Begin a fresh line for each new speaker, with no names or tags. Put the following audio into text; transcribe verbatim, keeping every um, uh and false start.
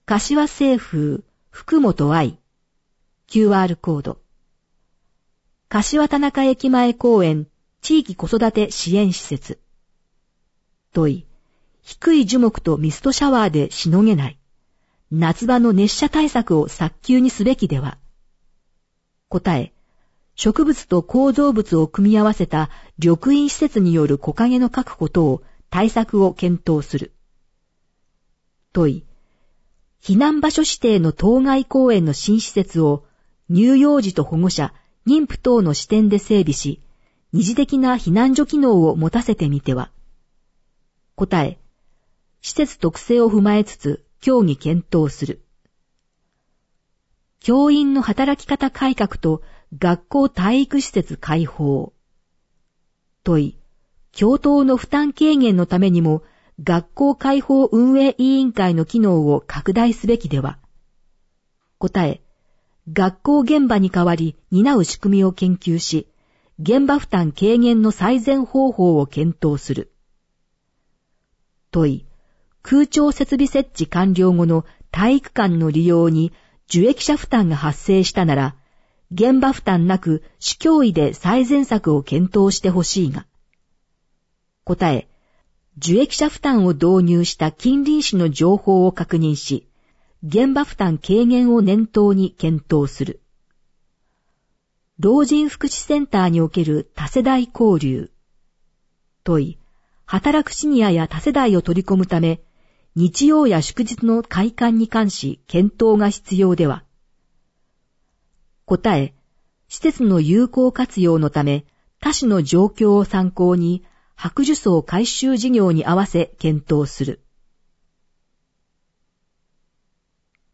柏清風、福本愛。キューアール コード。柏田中駅前公園、地域子育て支援施設。問い、低い樹木とミストシャワーでしのげない。夏場の熱射対策を早急にすべきでは。答え、植物と構造物を組み合わせた緑蔭施設による木陰の確保等対策を検討する。問い、避難場所指定の当該公園の新施設を乳幼児と保護者、妊婦等の視点で整備し、二次的な避難所機能を持たせてみては。答え、施設特性を踏まえつつ協議検討する。教員の働き方改革と学校体育施設開放。問い、教頭の負担軽減のためにも学校開放運営委員会の機能を拡大すべきでは。答え、学校現場に代わり担う仕組みを研究し、現場負担軽減の最善方法を検討する。問い、空調設備設置完了後の体育館の利用に受益者負担が発生したなら、現場負担なく市教委で最善策を検討してほしいが。答え、受益者負担を導入した近隣市の情報を確認し、現場負担軽減を念頭に検討する。老人福祉センターにおける多世代交流。問い、働くシニアや多世代を取り込むため、日曜や祝日の開館に関し検討が必要では。答え、施設の有効活用のため、他市の状況を参考に、白樹層回収事業に合わせ検討する。